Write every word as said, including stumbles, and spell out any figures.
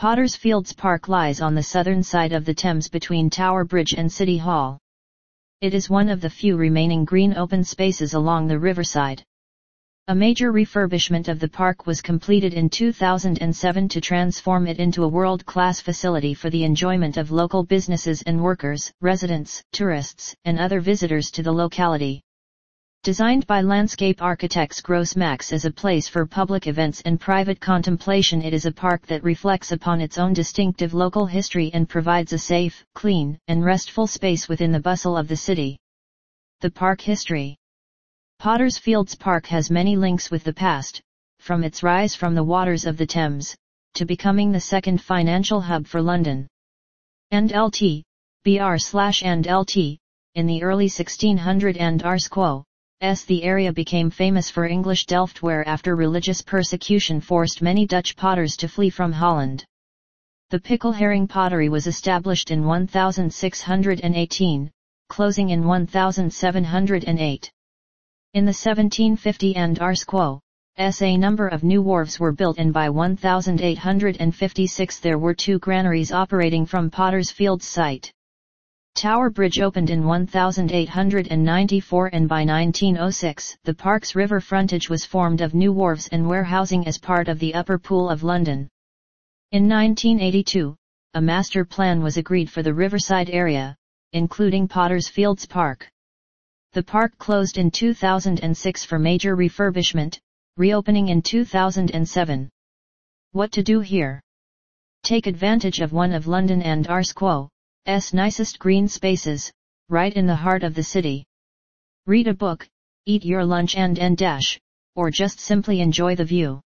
Potters Fields Park lies on the southern side of the Thames between Tower Bridge and City Hall. It is one of the few remaining green open spaces along the riverside. A major refurbishment of the park was completed in two thousand seven to transform it into a world-class facility for the enjoyment of local businesses and workers, residents, tourists, and other visitors to the locality. Designed by landscape architects Gross Max as a place for public events and private contemplation, it is a park that reflects upon its own distinctive local history and provides a safe, clean, and restful space within the bustle of the city. The park history. Potters Fields Park has many links with the past, from its rise from the waters of the Thames, to becoming the second financial hub for London. And L T, B R slash and L T, in the early sixteen hundreds and R S Quo, S the area became famous for English Delft, where after religious persecution forced many Dutch potters to flee from Holland. The Pickle Herring pottery was established in one thousand six hundred eighteen, closing in one thousand seven hundred eight. In the seventeen fifty and R S Quo, S a number of new wharves were built, and by one thousand eight hundred fifty-six there were two granaries operating from Potters Fields site. Tower Bridge opened in one thousand eight hundred ninety-four, and by nineteen oh six the park's river frontage was formed of new wharves and warehousing as part of the Upper Pool of London. In nineteen eighty-two, a master plan was agreed for the riverside area, including Potters Fields Park. The park closed in two thousand six for major refurbishment, reopening in two thousand seven. What to do here? Take advantage of one of London and R S Quo's nicest green spaces, right in the heart of the city. Read a book, eat your lunch and en dash, or just simply enjoy the view.